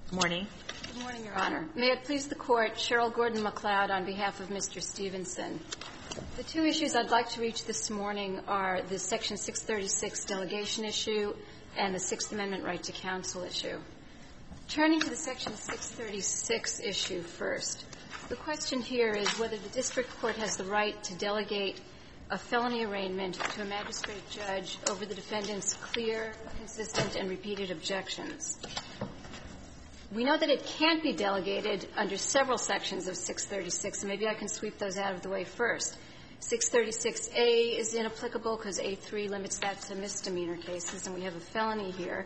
Morning. Good morning, Your Honor. May it please the Court, Cheryl Gordon-McLeod on behalf of Mr. Stevenson. The two issues I'd like to reach this morning are the Section 636 delegation issue and the Sixth Amendment right to counsel issue. Turning to the Section 636 issue first, the question here is whether the district court has the right to delegate a felony arraignment to a magistrate judge over the defendant's clear, consistent, and repeated objections. We know that it can't be delegated under several sections of 636, and maybe I can sweep those out of the way first. 636A is inapplicable because A3 limits that to misdemeanor cases, and we have a felony here.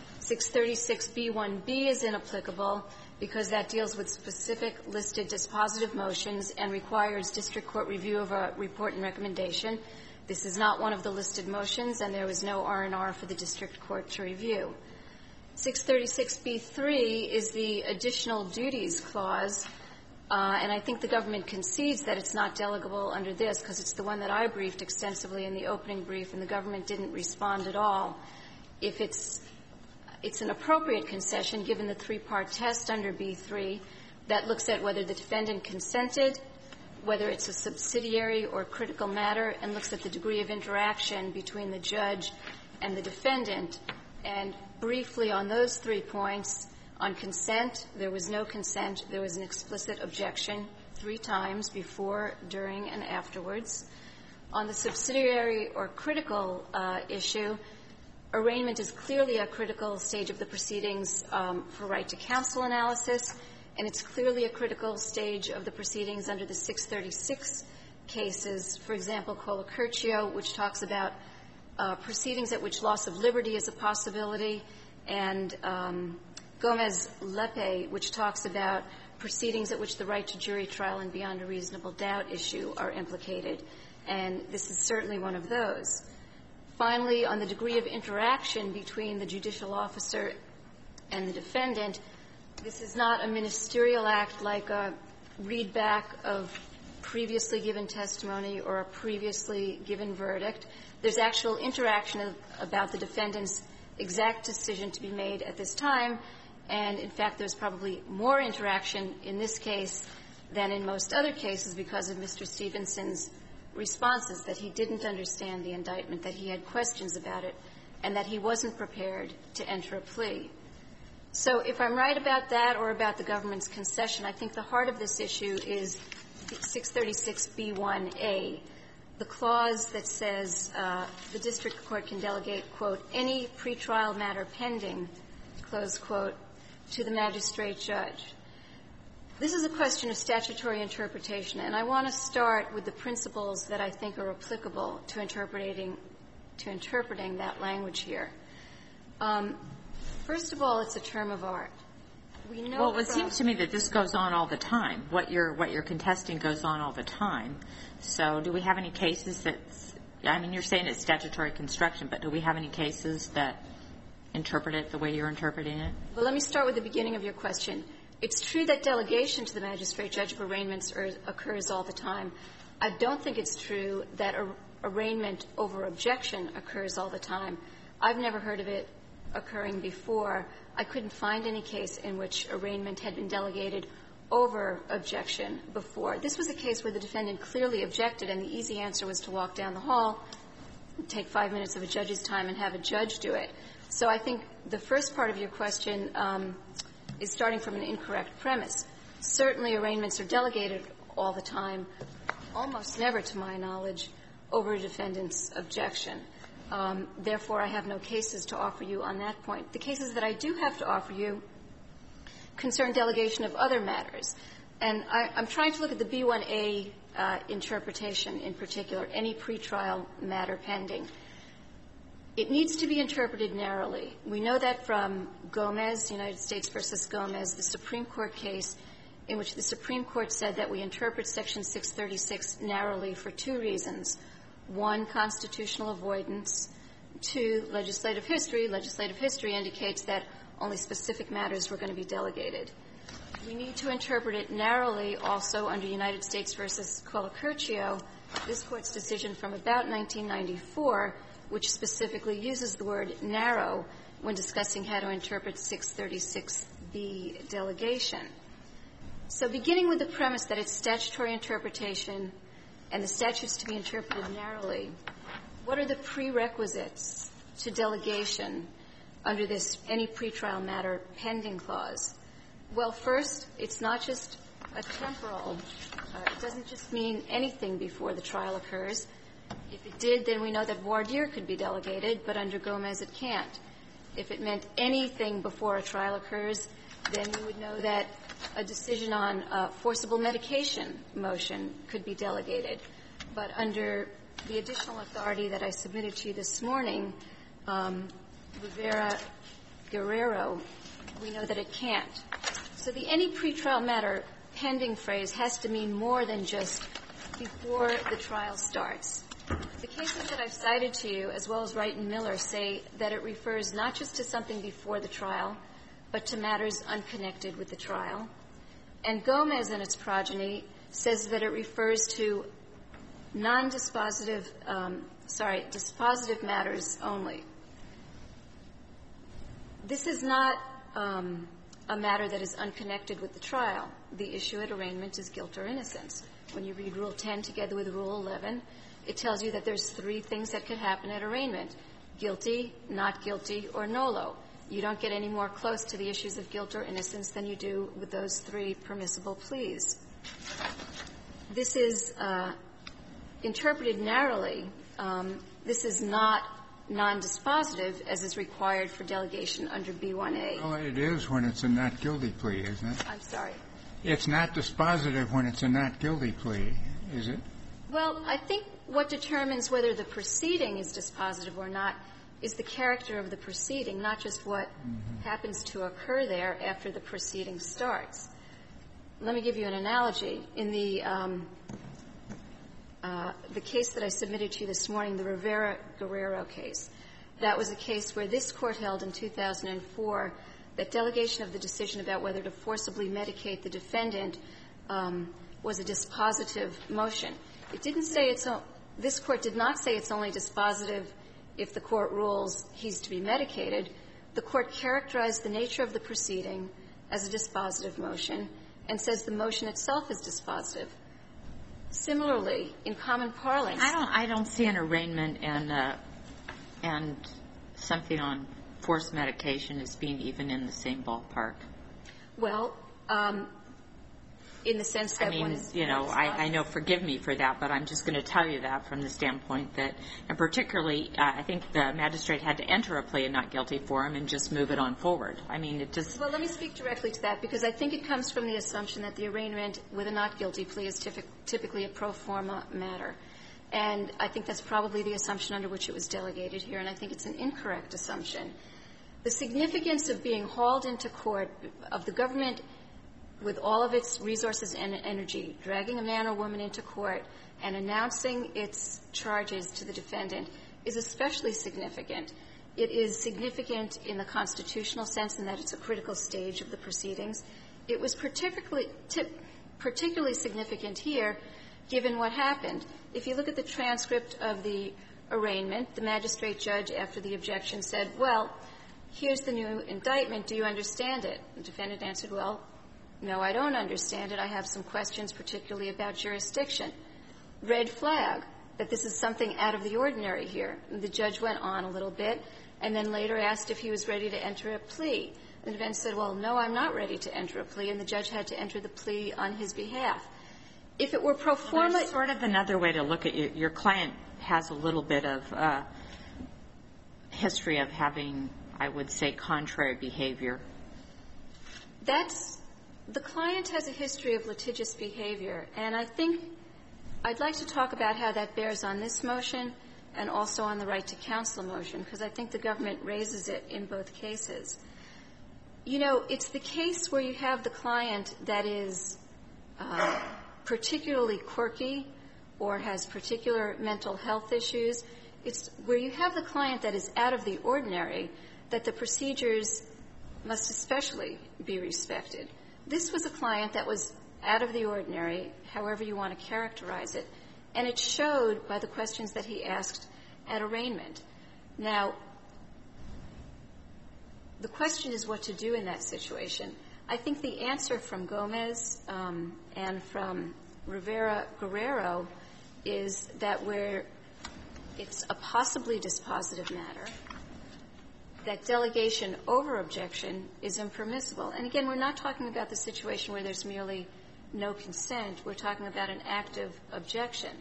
636B1B is inapplicable because that deals with specific listed dispositive motions and requires district court review of a report and recommendation. This is not one of the listed motions, and there was no R&R for the district court to review. 636B3 is the additional duties clause, and I think the government concedes that it's not delegable under this because it's the one that I briefed extensively in the opening brief, and the government didn't respond at all. If it's an appropriate concession, given the three-part test under B3 that looks at whether the defendant consented, whether it's a subsidiary or critical matter, and looks at the degree of interaction between the judge and the defendant. And briefly on those 3 points, on consent, there was no consent. There was an explicit objection 3 times before, during, and afterwards. On the subsidiary or critical issue, arraignment is clearly a critical stage of the proceedings for right to counsel analysis, and it's clearly a critical stage of the proceedings under the 636 cases. For example, Colacurcio, which talks about proceedings at which loss of liberty is a possibility, and Gomez-Lepe, which talks about proceedings at which the right to jury trial and beyond a reasonable doubt issue are implicated. And this is certainly one of those. Finally, on the degree of interaction between the judicial officer and the defendant, this is not a ministerial act like a readback of previously given testimony or a previously given verdict. There's actual interaction about the defendant's exact decision to be made at this time, and in fact, there's probably more interaction in this case than in most other cases because of Mr. Stevenson's responses, that he didn't understand the indictment, that he had questions about it, and that he wasn't prepared to enter a plea. So if I'm right about that or about the government's concession, I think the heart of this issue is 636B1A, the clause that says the district court can delegate, quote, any pretrial matter pending, close quote, to the magistrate judge. This is a question of statutory interpretation, and I want to start with the principles that I think are applicable to interpreting that language here. First of all, it's a term of art. We know well, it seems to me that this goes on all the time. What you're contesting goes on all the time. So do we have any cases that, I mean, you're saying it's statutory construction, but do we have any cases that interpret it the way you're interpreting it? Well, let me start with the beginning of your question. It's true that delegation to the magistrate judge of arraignments occurs all the time. I don't think it's true that arraignment over objection occurs all the time. I've never heard of it occurring before. I couldn't find any case in which arraignment had been delegated over objection before. This was a case where the defendant clearly objected, and the easy answer was to walk down the hall, take 5 minutes of a judge's time, and have a judge do it. So I think the first part of your question is starting from an incorrect premise. Certainly arraignments are delegated all the time, almost never, to my knowledge, over a defendant's objection. Therefore, I have no cases to offer you on that point. The cases that I do have to offer you concern delegation of other matters. And I'm trying to look at the B1A interpretation in particular, any pretrial matter pending. It needs to be interpreted narrowly. We know that from Gomez, United States versus Gomez, the Supreme Court case in which the Supreme Court said that we interpret Section 636 narrowly for 2 reasons. 1, constitutional avoidance. 2, legislative history. Legislative history indicates that only specific matters were going to be delegated. We need to interpret it narrowly also under United States versus Colacurcio, this Court's decision from about 1994, which specifically uses the word narrow when discussing how to interpret 636 be delegation. So beginning with the premise that it's statutory interpretation and the statute's to be interpreted narrowly, what are the prerequisites to delegation under this any pretrial matter pending clause? Well, first, it's not just a temporal. It doesn't just mean anything before the trial occurs. If it did, then we know that voir dire could be delegated, but under Gomez it can't. If it meant anything before a trial occurs, then we would know that a decision on forcible medication motion could be delegated. But under the additional authority that I submitted to you this morning, Rivera-Guerrero, we know that it can't. So the any pretrial matter pending phrase has to mean more than just before the trial starts. The cases that I've cited to you, as well as Wright and Miller, say that it refers not just to something before the trial, but to matters unconnected with the trial. And Gomez and its progeny says that it refers to dispositive matters only. This is not a matter that is unconnected with the trial. The issue at arraignment is guilt or innocence. When you read Rule 10 together with Rule 11, it tells you that there's three things that could happen at arraignment: guilty, not guilty, or nolo. You don't get any more close to the issues of guilt or innocence than you do with those three permissible pleas. This is interpreted narrowly. This is not non-dispositive, as is required for delegation under B1A. Well, it is when it's a not guilty plea, isn't it? I'm sorry. It's not dispositive when it's a not guilty plea, is it? Well, I think what determines whether the proceeding is dispositive or not is the character of the proceeding, not just what happens to occur there after the proceeding starts. Let me give you an analogy. In the case that I submitted to you this morning, the Rivera-Guerrero case, that was a case where this Court held in 2004 that delegation of the decision about whether to forcibly medicate the defendant was a dispositive motion. It didn't say this Court did not say it's only dispositive if the Court rules he's to be medicated. The Court characterized the nature of the proceeding as a dispositive motion and says the motion itself is dispositive. Similarly, in common parlance, I don't see an arraignment and something on forced medication as being even in the same ballpark. Well, in the sense that one is, I know, forgive me for that, but I'm just going to tell you that from the standpoint that, and particularly, I think the magistrate had to enter a plea of not guilty for him and just move it on forward. I mean, it just... Well, let me speak directly to that, because I think it comes from the assumption that the arraignment with a not guilty plea is typically a pro forma matter. And I think that's probably the assumption under which it was delegated here, and I think it's an incorrect assumption. The significance of being hauled into court, of the government with all of its resources and energy, dragging a man or woman into court and announcing its charges to the defendant, is especially significant. It is significant in the constitutional sense in that it's a critical stage of the proceedings. It was particularly significant here, given what happened. If you look at the transcript of the arraignment, the magistrate judge, after the objection, said, well, here's the new indictment. Do you understand it? The defendant answered, well, no, I don't understand it. I have some questions, particularly about jurisdiction. Red flag, that this is something out of the ordinary here. And the judge went on a little bit and then later asked if he was ready to enter a plea. The defendant said, well, no, I'm not ready to enter a plea, and the judge had to enter the plea on his behalf. If it were pro forma... Well, there's sort of another way to look at it. Your client has a little bit of history of having, I would say, contrary behavior. The client has a history of litigious behavior, and I think I'd like to talk about how that bears on this motion and also on the right to counsel motion, because I think the government raises it in both cases. You know, it's the case where you have the client that is particularly quirky or has particular mental health issues. It's where you have the client that is out of the ordinary that the procedures must especially be respected. This was a client that was out of the ordinary, however you want to characterize it, and it showed by the questions that he asked at arraignment. Now, The question is what to do in that situation. I think the answer from Gomez and from Rivera-Guerrero is that where it's a possibly dispositive matter, that delegation over objection is impermissible. And again, we're not talking about the situation where there's merely no consent. We're talking about an active objection.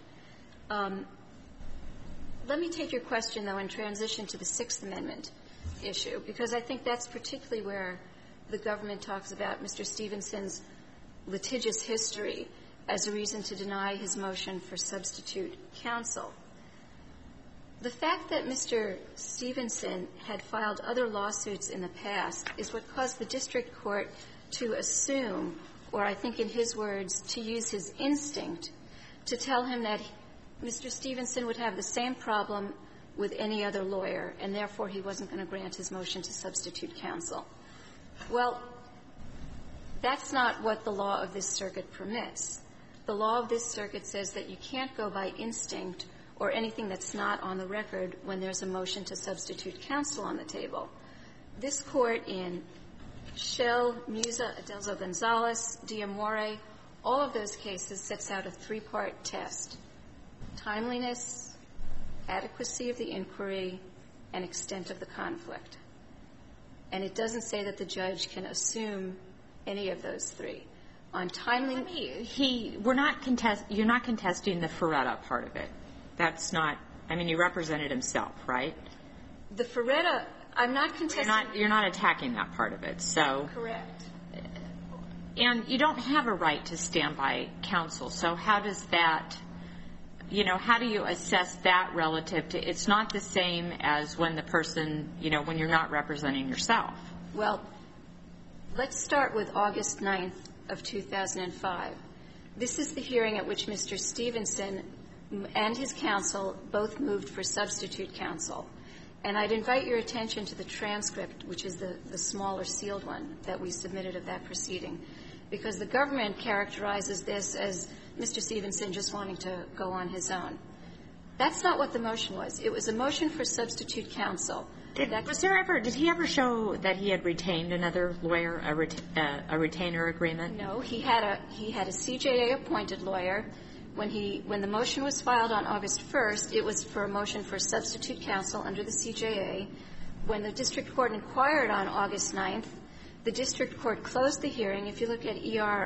Let me take your question, though, and transition to the Sixth Amendment issue, because I think that's particularly where the government talks about Mr. Stevenson's litigious history as a reason to deny his motion for substitute counsel. The fact that Mr. Stevenson had filed other lawsuits in the past is what caused the district court to assume, or I think in his words, to use his instinct to tell him that Mr. Stevenson would have the same problem with any other lawyer, and therefore he wasn't going to grant his motion to substitute counsel. Well, that's not what the law of this circuit permits. The law of this circuit says that you can't go by instinct or anything that's not on the record when there's a motion to substitute counsel on the table. This Court in Schell, Musa, Adelzo-Gonzalez, Diamore, all of those cases sets out a three-part test: timeliness, adequacy of the inquiry, and extent of the conflict. And it doesn't say that the judge can assume any of those three. On timeliness, you're not contesting the Ferretta part of it. That's not, I mean, he represented himself, right? The Ferretta, I'm not contesting. You're not attacking that part of it, so. Correct. And you don't have a right to stand by counsel, so how does that, how do you assess that relative to, it's not the same as when the person, when you're not representing yourself. Well, let's start with August 9th of 2005. This is the hearing at which Mr. Stevenson and his counsel both moved for substitute counsel. And I'd invite your attention to the transcript, which is the smaller sealed one that we submitted of that proceeding, because the government characterizes this as Mr. Stevenson just wanting to go on his own. That's not what the motion was. It was a motion for substitute counsel. Did he ever show that he had retained another lawyer, a retainer agreement? No, he had a CJA appointed lawyer. When the motion was filed on August 1st, it was for a motion for substitute counsel under the CJA. When the district court inquired on August 9th, the district court closed the hearing. If you look at ER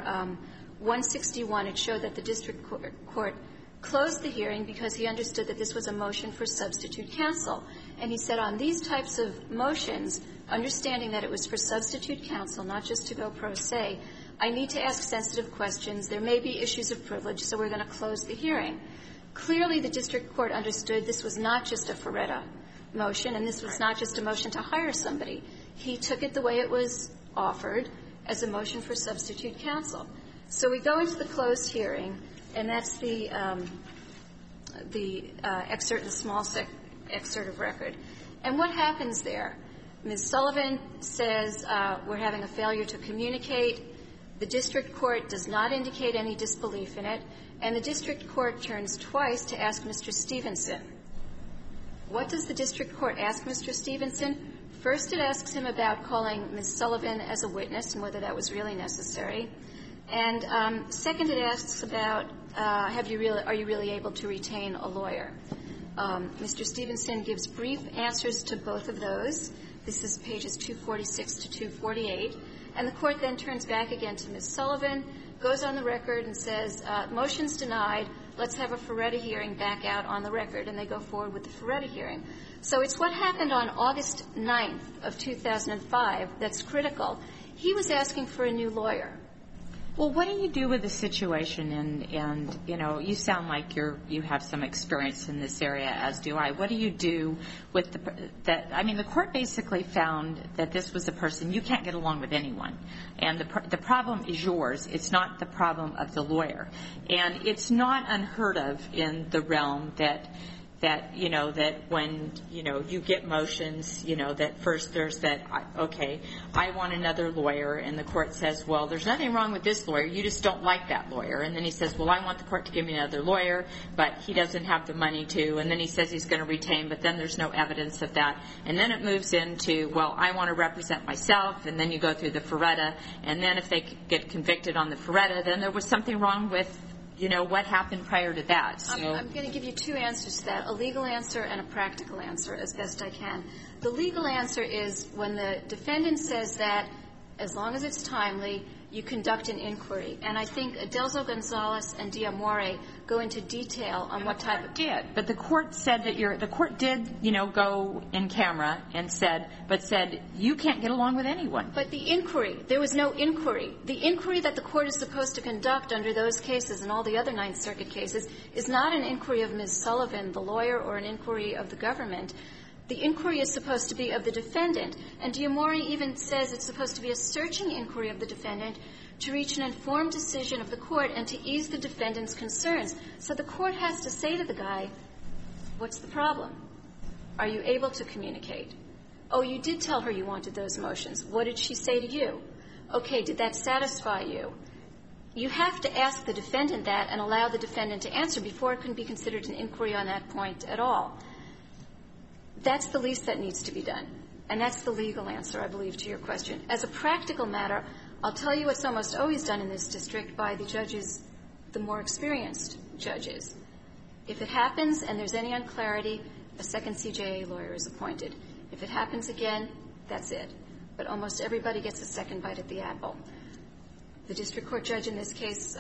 161, it showed that the district court closed the hearing because he understood that this was a motion for substitute counsel. And he said on these types of motions, understanding that it was for substitute counsel, not just to go pro se, I need to ask sensitive questions. There may be issues of privilege, so we're going to close the hearing. Clearly, the district court understood this was not just a Ferretta motion, and this was not just a motion to hire somebody. He took it the way it was offered, as a motion for substitute counsel. So we go into the closed hearing, and that's the excerpt, the small excerpt of record. And what happens there? Ms. Sullivan says we're having a failure to communicate. The district court does not indicate any disbelief in it, and the district court turns twice to ask Mr. Stevenson. What does the district court ask Mr. Stevenson? First, it asks him about calling Ms. Sullivan as a witness and whether that was really necessary. And second, it asks about are you really able to retain a lawyer? Mr. Stevenson gives brief answers to both of those. This is pages 246 to 248. And the court then turns back again to Ms. Sullivan, goes on the record and says, motion's denied. Let's have a Ferretta hearing back out on the record. And they go forward with the Ferretta hearing. So it's what happened on August 9th of 2005 that's critical. He was asking for a new lawyer. Well, what do you do with the situation? And you sound like you have some experience in this area, as do I. What do you do with the court basically found that this was a person, you can't get along with anyone. And the problem is yours. It's not the problem of the lawyer. And it's not unheard of in the realm that that, you know, that when, you know, you get motions, you know, that first there's that, okay, I want another lawyer, and the court says, well, there's nothing wrong with this lawyer, you just don't like that lawyer. And then he says, well, I want the court to give me another lawyer, but he doesn't have the money to. And then he says he's going to retain, but then there's no evidence of that. And then it moves into, well, I want to represent myself, and then you go through the Ferretta, and then if they get convicted on the Ferretta, then there was something wrong with, you know, what happened prior to that. So I'm going to give you two answers to that, a legal answer and a practical answer as best I can. The legal answer is when the defendant says that, as long as it's timely, you conduct an inquiry. And I think Adelzo Gonzalez and Diamore go into detail on what type of... But the court said that the court did, you know, go in camera and said you can't get along with anyone. But the inquiry, there was no inquiry. The inquiry that the court is supposed to conduct under those cases and all the other Ninth Circuit cases is not an inquiry of Ms. Sullivan, the lawyer, or an inquiry of the government. The inquiry is supposed to be of the defendant. And Diamore even says it's supposed to be a searching inquiry of the defendant to reach an informed decision of the court and to ease the defendant's concerns. So the court has to say to the guy, what's the problem? Are you able to communicate? Oh, you did tell her you wanted those motions. What did she say to you? Okay, did that satisfy you? You have to ask the defendant that and allow the defendant to answer before it can be considered an inquiry on that point at all. That's the least that needs to be done. And that's the legal answer, I believe, to your question. As a practical matter, I'll tell you what's almost always done in this district by the judges, the more experienced judges. If it happens and there's any unclarity, a second CJA lawyer is appointed. If it happens again, that's it. But almost everybody gets a second bite at the apple. The district court judge in this case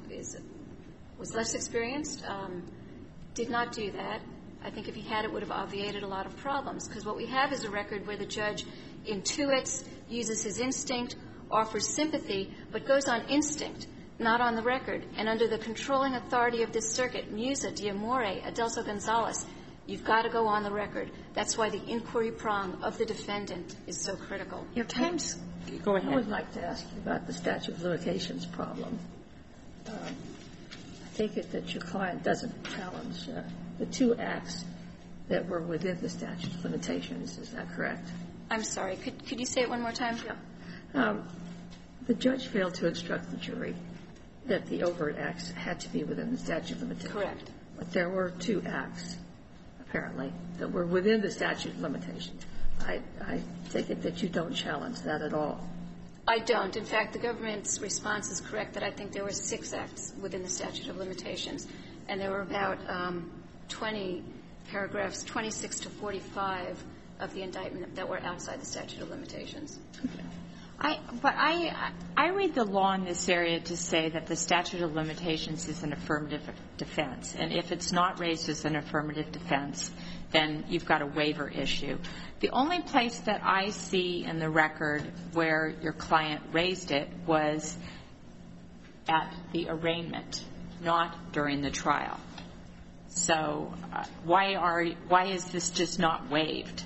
was less experienced, did not do that. I think if he had, it would have obviated a lot of problems, because what we have is a record where the judge intuits, uses his instinct, offers sympathy, but goes on instinct, not on the record. And under the controlling authority of this circuit, Musa, Diamore, Adelzo Gonzalez, you've got to go on the record. That's why the inquiry prong of the defendant is so critical. Your time's go ahead. I would like to ask you about the statute of limitations problem. I take it that your client doesn't challenge the two acts that were within the statute of limitations. Is that correct? I'm sorry. Could you say it one more time? Yeah. The judge failed to instruct the jury that the overt acts had to be within the statute of limitations. Correct. But there were two acts, apparently, that were within the statute of limitations. I take it that you don't challenge that at all. I don't. In fact, the government's response is correct that I think there were 6 acts within the statute of limitations, and there were about 20 paragraphs, 26 to 45 of the indictment that were outside the statute of limitations. But I read the law in this area to say that the statute of limitations is an affirmative defense. And if it's not raised as an affirmative defense, then you've got a waiver issue. The only place that I see in the record where your client raised it was at the arraignment, not during the trial. So why is this just not waived?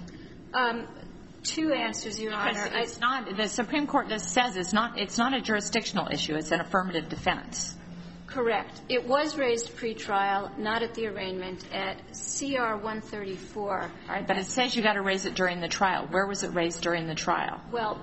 2 answers, Your Honor. Because it's not, the Supreme Court just says it's not a jurisdictional issue. It's an affirmative defense. Correct. It was raised pretrial, not at the arraignment, at CR 134. All right, but it says you got to raise it during the trial. Where was it raised during the trial? Well,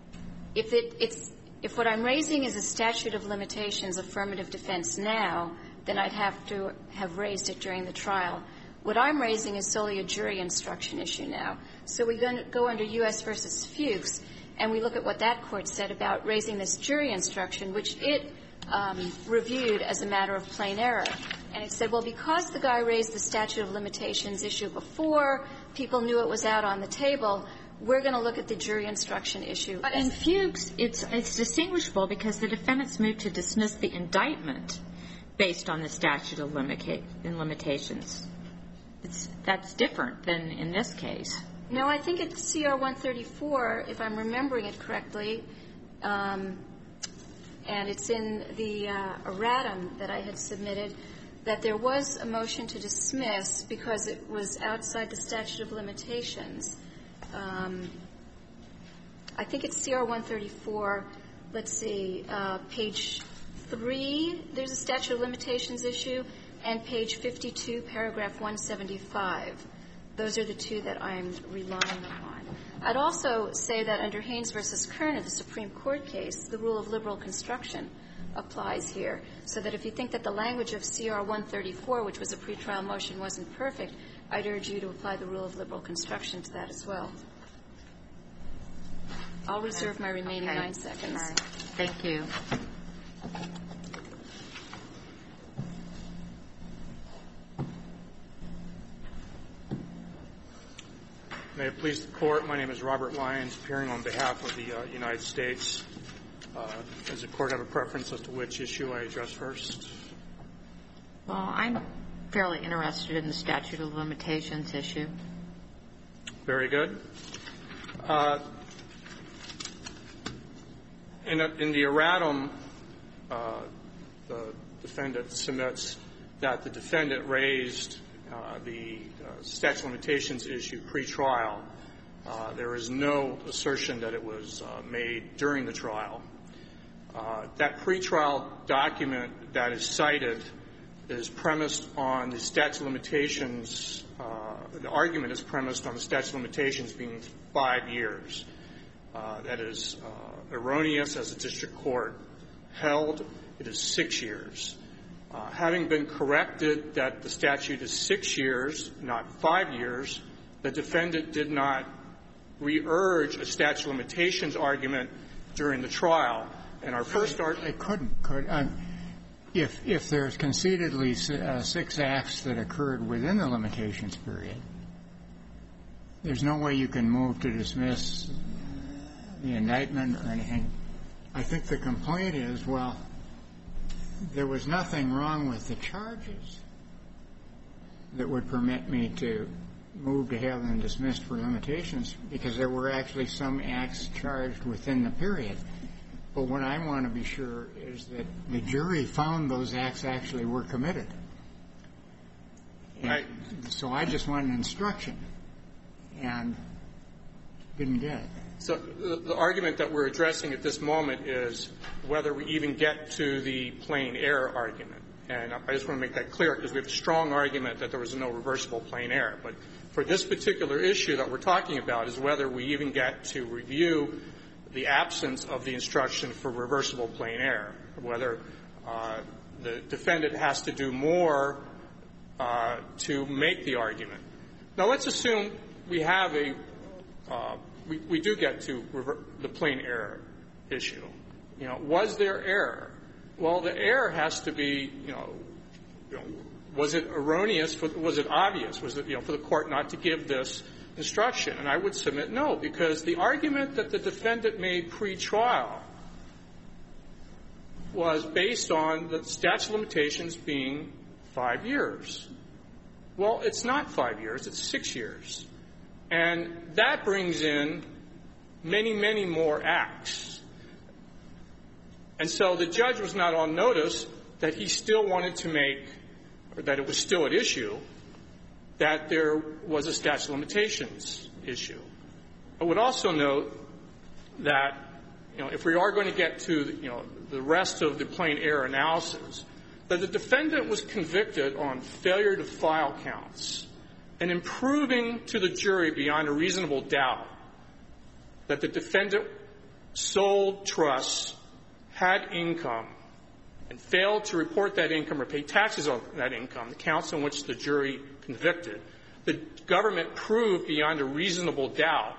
if what I'm raising is a statute of limitations affirmative defense now, then I'd have to have raised it during the trial. What I'm raising is solely a jury instruction issue now. So we go under U.S. v. Fuchs, and we look at what that court said about raising this jury instruction, which it reviewed as a matter of plain error. And it said, well, because the guy raised the statute of limitations issue before, people knew it was out on the table, we're going to look at the jury instruction issue. But in Fuchs, it's distinguishable because the defendants moved to dismiss the indictment based on the statute of limitations. That's different than in this case. No, I think it's CR 134, if I'm remembering it correctly, and it's in the erratum that I had submitted, that there was a motion to dismiss because it was outside the statute of limitations. I think it's CR 134. Let's see, page 3, there's a statute of limitations issue. and page 52, paragraph 175. Those are the two that I'm relying upon. I'd also say that under Haynes v. Kerner, the Supreme Court case, the rule of liberal construction applies here, so that if you think that the language of CR 134, which was a pretrial motion, wasn't perfect, I'd urge you to apply the rule of liberal construction to that as well. I'll reserve my remaining 9 seconds. All right. Thank you. May it please the Court, my name is Robert Lyons, appearing on behalf of the United States. Does the Court have a preference as to which issue I address first? Well, I'm fairly interested in the statute of limitations issue. Very good. In the erratum, the defendant submits that the defendant raised the statute of limitations issue pre-trial. There is no assertion that it was made during the trial. That pre-trial document that is cited is premised on the statute of limitations. The argument is premised on the statute of limitations being 5 years. That is erroneous, as the district court held. It is 6 years. Having been corrected that the statute is 6 years, not 5 years, the defendant did not re-urge a statute of limitations argument during the trial. And our first argument if there's concededly 6 acts that occurred within the limitations period, there's no way you can move to dismiss the indictment or anything. I think the complaint is, well, there was nothing wrong with the charges that would permit me to move to have them dismissed for limitations, because there were actually some acts charged within the period. But what I want to be sure is that the jury found those acts actually were committed. So I just want an instruction and didn't get it. So the argument that we're addressing at this moment is whether we even get to the plain error argument. And I just want to make that clear, because we have a strong argument that there was no reversible plain error. But for this particular issue that we're talking about is whether we even get to review the absence of the instruction for reversible plain error, whether the defendant has to do more to make the argument. Now, let's assume we have we do get to the plain error issue. You know, was there error? Well, the error has to be, was it erroneous? Was it obvious? Was it, for the court not to give this instruction? And I would submit no, because the argument that the defendant made pre-trial was based on the statute of limitations being 5 years. Well, it's not 5 years. It's 6 years. And that brings in many, many more acts. And so the judge was not on notice that he still wanted to make, or that it was still at issue, that there was a statute of limitations issue. I would also note that, if we are going to get to, the rest of the plain error analysis, that the defendant was convicted on failure to file counts and in proving to the jury beyond a reasonable doubt that the defendant sold trusts, had income, and failed to report that income or pay taxes on that income, the counts on which the jury convicted, the government proved beyond a reasonable doubt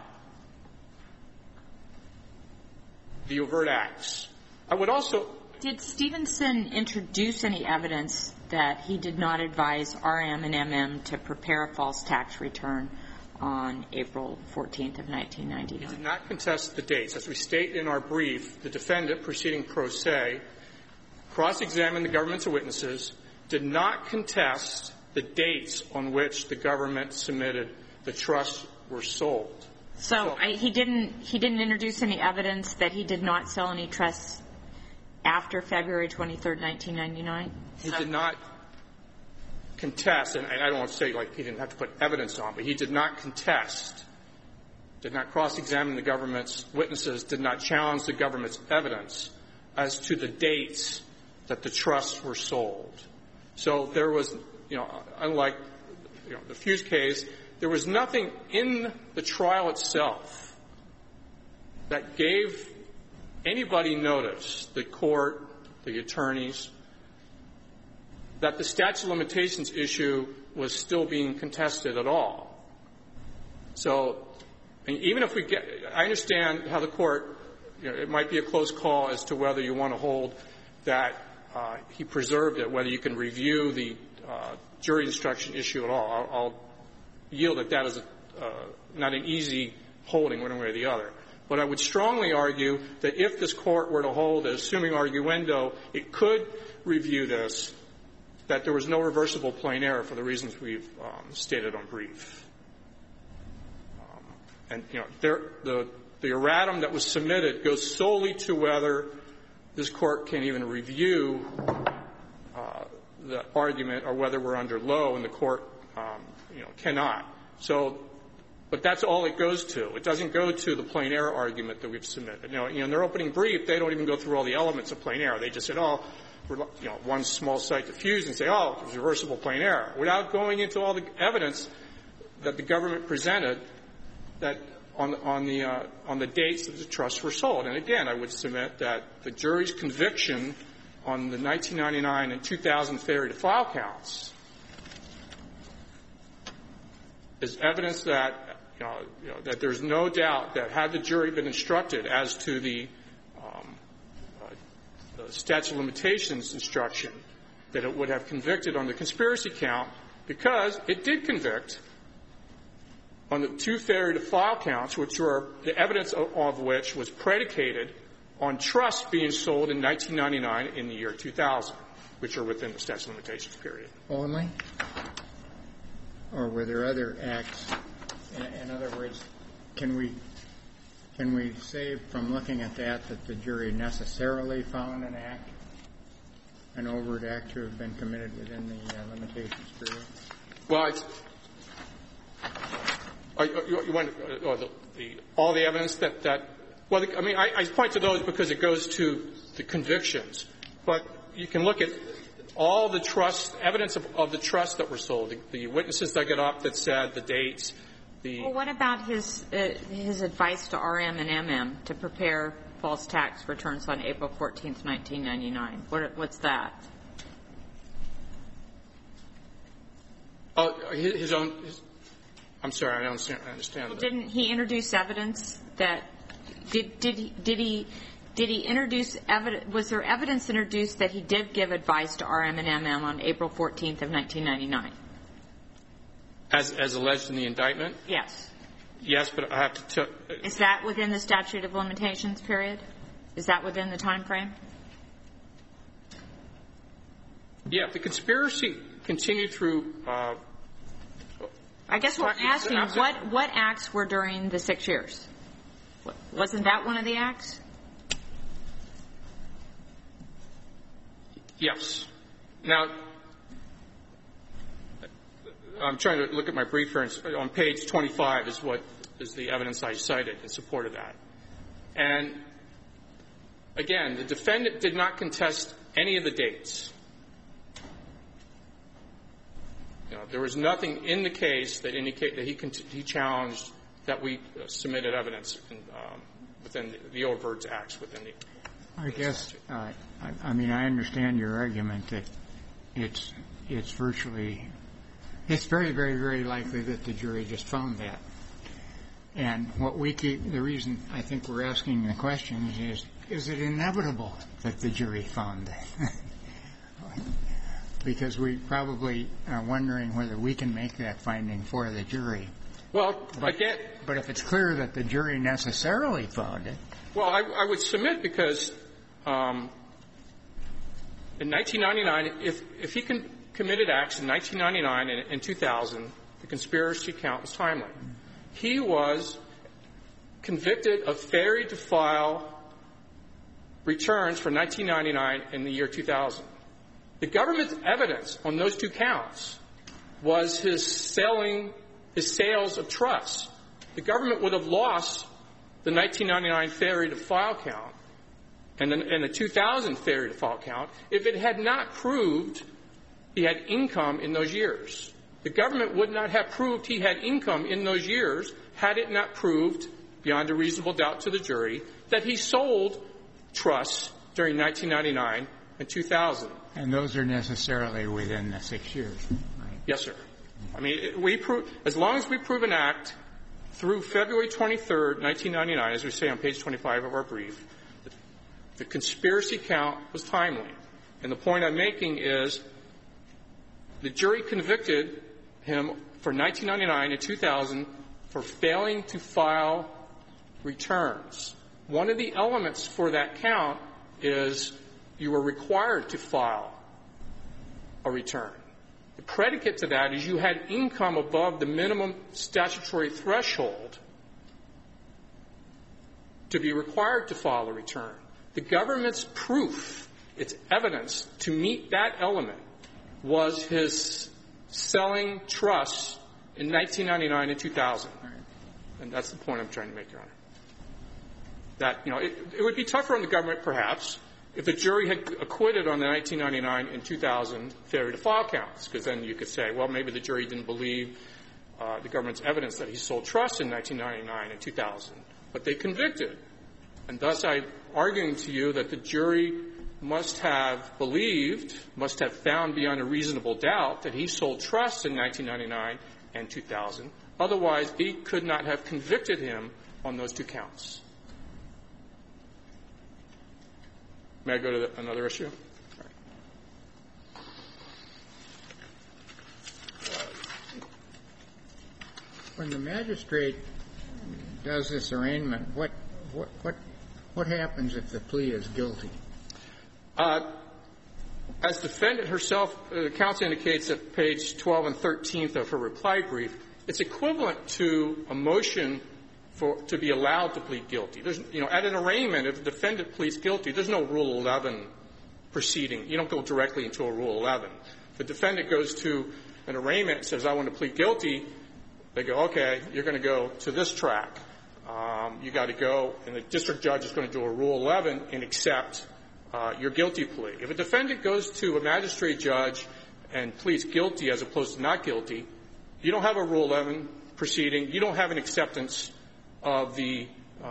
the overt acts. I would also — Did Stevenson introduce any evidence that he did not advise RM and MM to prepare a false tax return on April 14th of 1999? He did not contest the dates. As we state in our brief, the defendant, proceeding pro se, cross-examined the government's witnesses, did not contest the dates on which the government submitted the trusts were sold. So he didn't introduce any evidence that he did not sell any trusts after February 23rd, 1999? He did not contest, and I don't want to say like he didn't have to put evidence on, but he did not contest, did not cross-examine the government's witnesses, did not challenge the government's evidence as to the dates that the trusts were sold. So there was, unlike, the Fuse case, there was nothing in the trial itself that gave anybody notice, the court, the attorneys, that the statute of limitations issue was still being contested at all. So even if I understand how the court, it might be a close call as to whether you want to hold that he preserved it, whether you can review the jury instruction issue at all. I'll yield that is not an easy holding one way or the other. But I would strongly argue that if this court were to hold, assuming arguendo, it could review this, that there was no reversible plain error for the reasons we've stated on brief. The erratum that was submitted goes solely to whether this court can even review the argument or whether we're under low and the court, cannot. So, but that's all it goes to. It doesn't go to the plain error argument that we've submitted. In their opening brief, they don't even go through all the elements of plain error. They just said, one small site to Fuse and say, it was reversible plain error, without going into all the evidence that the government presented that on the dates that the trusts were sold. And again, I would submit that the jury's conviction on the 1999 and 2000 failure to file counts is evidence that, that there's no doubt that had the jury been instructed as to the statute of limitations instruction, that it would have convicted on the conspiracy count, because it did convict on the 2 failure to file counts, which were the evidence of which was predicated on trusts being sold in 1999 in the year 2000, which are within the statute of limitations period. Only? Or were there other acts? In other words, can we say from looking at that the jury necessarily found an act, an overt act to have been committed within the limitations period? Well, you want all the evidence that well, I mean, I point to those because it goes to the convictions. But you can look at all the trust, evidence of the trusts that were sold, the witnesses that got up that said the dates. Well, what about his advice to RM and MM to prepare false tax returns on April 14th, 1999? What's that? His own. I'm sorry, I don't understand. Well, didn't he introduce evidence that did he introduce evidence? Was there evidence introduced that he did give advice to RM and MM on April 14th of 1999? As alleged in the indictment? Yes. Yes, but I have to. Is that within the statute of limitations period? Is that within the time frame? Yeah, the conspiracy continued through. I guess we're asking what acts were during the 6 years? Wasn't that one of the acts? Yes. Now, I'm trying to look at my brief here. On page 25 is the evidence I cited in support of that. And again, the defendant did not contest any of the dates. There was nothing in the case that indicated that he challenged that we submitted evidence within the overt acts within the. I guess I mean I understand your argument that it's virtually it's very, very, very likely that the jury just found that. And what the reason I think we're asking the question is it inevitable that the jury found that? Because we probably are wondering whether we can make that finding for the jury. Well, but if it's clear that the jury necessarily found it. Well, I would submit because in 1999, if he committed acts in 1999 and 2000, the conspiracy count was timely. He was convicted of failure to file returns for 1999 in the year 2000. The government's evidence on those two counts was his sales of trusts. The government would have lost the 1999 failure to file count and the 2000 failure to file count if it had not proved he had income in those years. The government would not have proved he had income in those years had it not proved, beyond a reasonable doubt to the jury, that he sold trusts during 1999 and 2000. And those are necessarily within the 6 years, right? Yes, sir. I mean, we prove, as long as we prove an act through February 23rd, 1999, as we say on page 25 of our brief, the conspiracy count was timely. And the point I'm making is the jury convicted him for 1999 and 2000 for failing to file returns. One of the elements for that count is you were required to file a return. The predicate to that is you had income above the minimum statutory threshold to be required to file a return. The government's proof, its evidence to meet that element, was his selling trusts in 1999 and 2000. And that's the point I'm trying to make, Your Honor. That, you know, it would be tougher on the government, perhaps, if the jury had acquitted on the 1999 and 2000 failure to file counts, because then you could say, well, maybe the jury didn't believe the government's evidence that he sold trusts in 1999 and 2000. But they convicted. And thus I'm arguing to you that the jury must have believed, must have found beyond a reasonable doubt that he sold trusts in 1999 and 2000. Otherwise, he could not have convicted him on those two counts. May I go to another issue? When the magistrate does this arraignment, what happens if the plea is guilty? As defendant herself, the counsel indicates at page 12 and 13 of her reply brief, it's equivalent to a motion to be allowed to plead guilty. There's, you know, at an arraignment, if the defendant pleads guilty, there's no Rule 11 proceeding. You don't go directly into a Rule 11. If the defendant goes to an arraignment and says, I want to plead guilty, they go, okay, you're going to go to this track. You got to go, and the district judge is going to do a Rule 11 and accept your guilty plea. If a defendant goes to a magistrate judge and pleads guilty as opposed to not guilty, you don't have a Rule 11 proceeding. You don't have an acceptance of the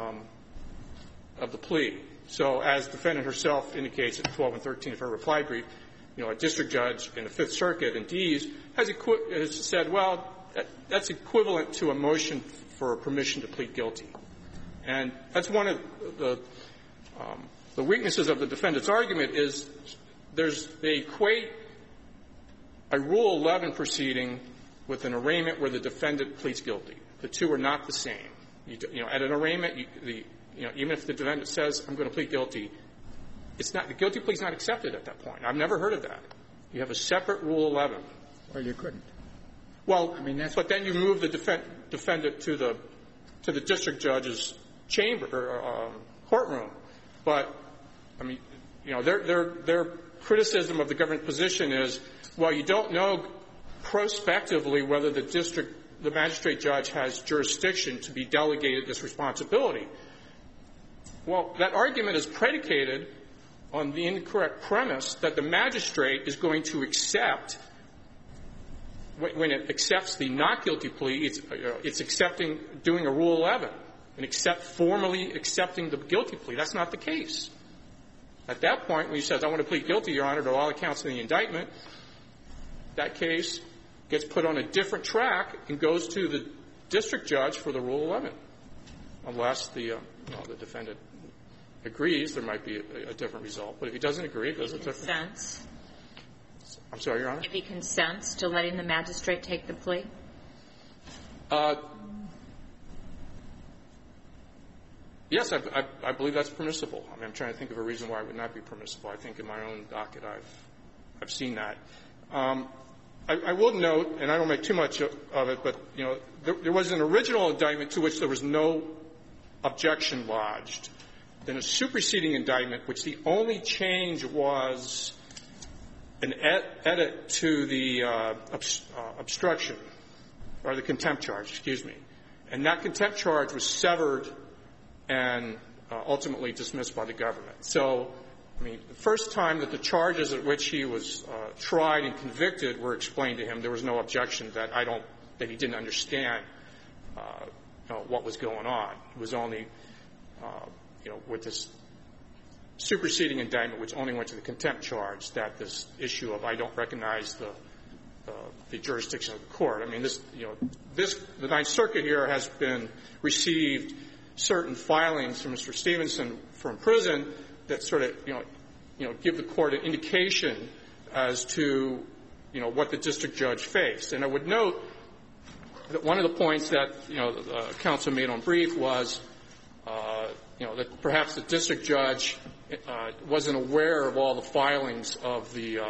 plea. So as defendant herself indicates at 12 and 13 of her reply brief, you know, a district judge in the Fifth Circuit in Dees has said, well, that's equivalent to a motion for permission to plead guilty. And that's one of the weaknesses of the defendant's argument is they equate a Rule 11 proceeding with an arraignment where the defendant pleads guilty. The two are not the same. You know, at an arraignment, even if the defendant says, I'm going to plead guilty, the guilty plea is not accepted at that point. I've never heard of that. You have a separate Rule 11. Well, you couldn't. Well, I mean, but then you move the defendant to the district judge's chamber or courtroom. But I mean, you know, their criticism of the government position is, well, you don't know prospectively whether the magistrate judge has jurisdiction to be delegated this responsibility. Well, that argument is predicated on the incorrect premise that the magistrate is going to accept, when it accepts the not guilty plea, it's accepting, doing a Rule 11 and formally accepting the guilty plea. That's not the case. At that point, when he says, I want to plead guilty, Your Honor, to all accounts in the indictment, that case gets put on a different track and goes to the district judge for the Rule 11. Unless the defendant agrees, there might be a different result. But if he doesn't agree, there's a different. Consents. I'm sorry, Your Honor? If he consents to letting the magistrate take the plea? Yes, I believe that's permissible. I mean, I'm trying to think of a reason why it would not be permissible. I think in my own docket I've seen that. I will note, and I don't make too much of it, but, you know, there was an original indictment to which there was no objection lodged. Then a superseding indictment, which the only change was an edit to the obstruction, or the contempt charge, excuse me. And that contempt charge was severed and ultimately dismissed by the government. So I mean, the first time that the charges at which he was tried and convicted were explained to him, there was no objection that he didn't understand what was going on. It was only, with this superseding indictment, which only went to the contempt charge, that this issue of I don't recognize the jurisdiction of the court. I mean, the Ninth Circuit here has received certain filings from Mr. Stevenson from prison that sort of, give the court an indication as to, what the district judge faced. And I would note that one of the points that, counsel made on brief was, that perhaps the district judge wasn't aware of all the filings of the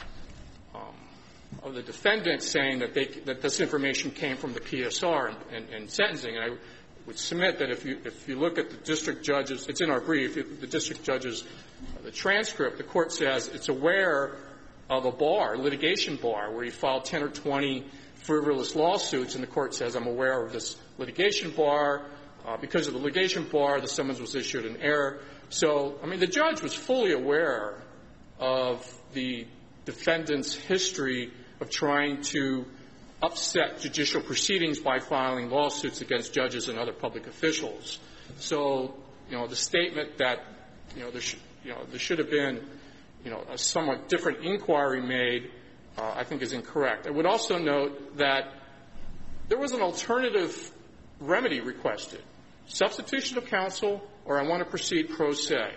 defendant saying that this information came from the PSR in sentencing. And I would submit that if you look at the district judges, it's in our brief, the district judges, the transcript, the court says it's aware of a bar, litigation bar, where he filed 10 or 20 frivolous lawsuits, and the court says, I'm aware of this litigation bar. Because of the litigation bar, the summons was issued in error. So, I mean, the judge was fully aware of the defendant's history of trying to upset judicial proceedings by filing lawsuits against judges and other public officials. So, the statement that, there should have been, a somewhat different inquiry made, I think is incorrect. I would also note that there was an alternative remedy requested. Substitution of counsel, or I want to proceed pro se.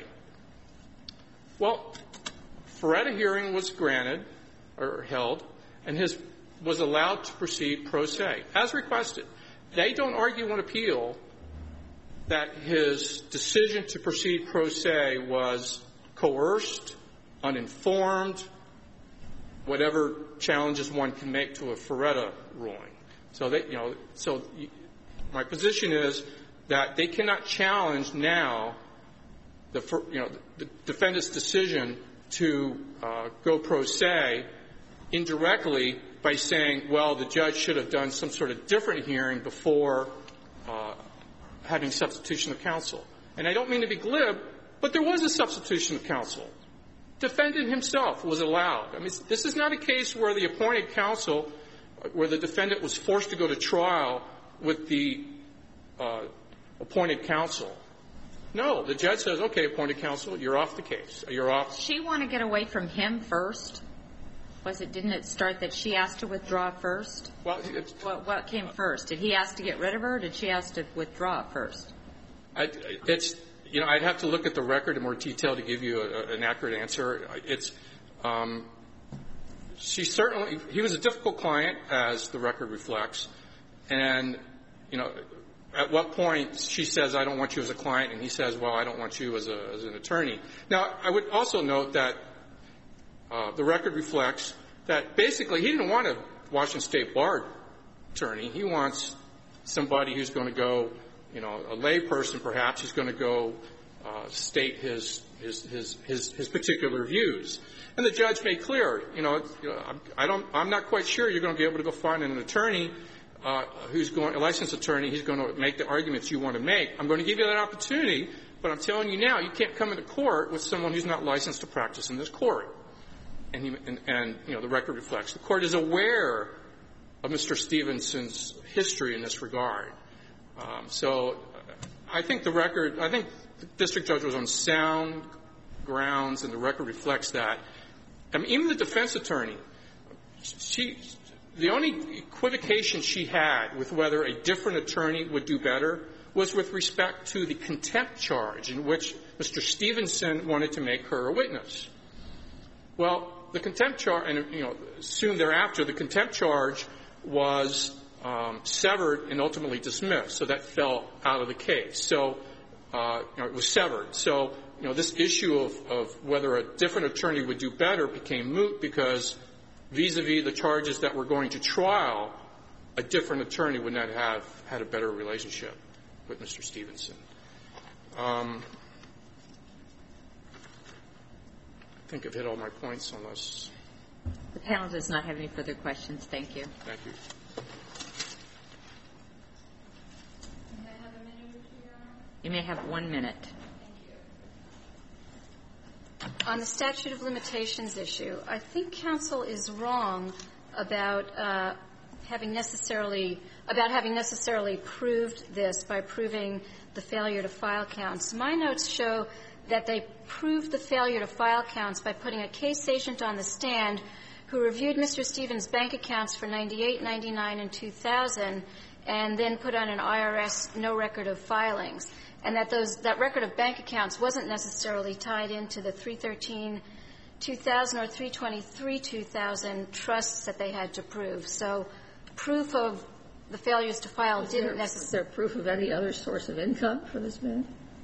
Well, Feretta hearing was granted, or held, and was allowed to proceed pro se, as requested. They don't argue on appeal that his decision to proceed pro se was coerced, uninformed, whatever challenges one can make to a Feretta ruling. So my position is that they cannot challenge now the defendant's decision to go pro se indirectly by saying, well, the judge should have done some sort of different hearing before having substitution of counsel. And I don't mean to be glib, but there was a substitution of counsel. Defendant himself was allowed. I mean, this is not a case where the appointed counsel, where the defendant was forced to go to trial with the appointed counsel. No, the judge says, okay, appointed counsel, you're off the case. You're off. Did she want to get away from him first? Didn't it start that she asked to withdraw first? Well, what came first? Did he ask to get rid of her, or did she ask to withdraw first? I'd have to look at the record in more detail to give you an accurate answer. He was a difficult client, as the record reflects. And, at what point she says, I don't want you as a client, and he says, well, I don't want you as an attorney. Now, I would also note that the record reflects that basically he didn't want a Washington State Bar attorney. He wants somebody who's going to go, a lay person perhaps, who's going to go state his particular views. And the judge made clear, I'm not quite sure you're going to be able to go find an attorney a licensed attorney who's going to make the arguments you want to make. I'm going to give you that opportunity, but I'm telling you now, you can't come into court with someone who's not licensed to practice in this court. And the record reflects. The court is aware of Mr. Stevenson's history in this regard. So I think the district judge was on sound grounds, and the record reflects that. I mean, even the defense attorney, the only equivocation she had with whether a different attorney would do better was with respect to the contempt charge in which Mr. Stevenson wanted to make her a witness. Well, the contempt charge, and soon thereafter, the contempt charge was severed and ultimately dismissed. So that fell out of the case. So it was severed. So this issue of whether a different attorney would do better became moot because vis-a-vis the charges that were going to trial, a different attorney would not have had a better relationship with Mr. Stevenson. I think I've hit all my points unless... The panel does not have any further questions. Thank you. Thank you. May I have a minute or two, Your Honor? You may have 1 minute. Thank On the statute of limitations issue, I think counsel is wrong about having necessarily proved this by proving the failure to file counts. My notes show that they proved the failure to file counts by putting a case agent on the stand who reviewed Mr. Stevens' bank accounts for 98, 99, and 2000, and then put on an IRS no record of filings, and that record of bank accounts wasn't necessarily tied into the 313-2000 or 323-2000 trusts that they had to prove. So proof of the failures to file didn't necessarily. Is there proof of any other source of income for this man?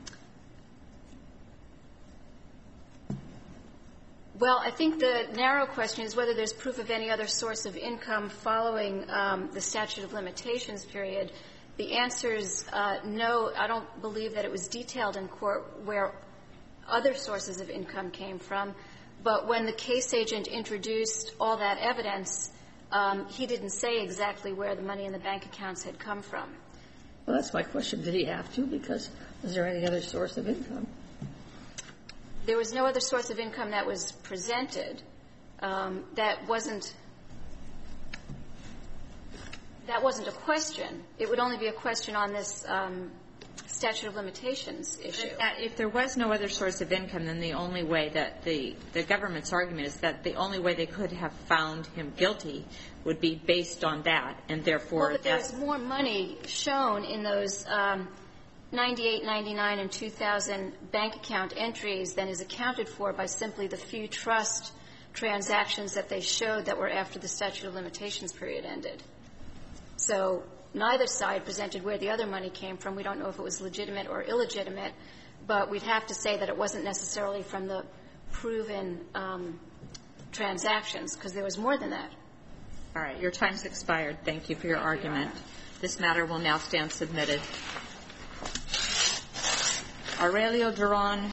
Well, I think the narrow question is whether there's proof of any other source of income following the statute of limitations period. The answer is no. I don't believe that it was detailed in court where other sources of income came from. But when the case agent introduced all that evidence, he didn't say exactly where the money in the bank accounts had come from. Well, that's my question. Did he have to? Because is there any other source of income? There was no other source of income that was presented. That wasn't a question. It would only be a question on this statute of limitations issue. If there was no other source of income, then the only way that the government's argument is that the only way they could have found him guilty would be based on that, and therefore well, but there's more money shown in those 98, 99, and 2000 bank account entries than is accounted for by simply the few trust transactions that they showed that were after the statute of limitations period ended. So neither side presented where the other money came from. We don't know if it was legitimate or illegitimate, but we'd have to say that it wasn't necessarily from the proven transactions, because there was more than that. All right. Your time's expired. Thank you for your argument. This matter will now stand submitted. Aurelio Duran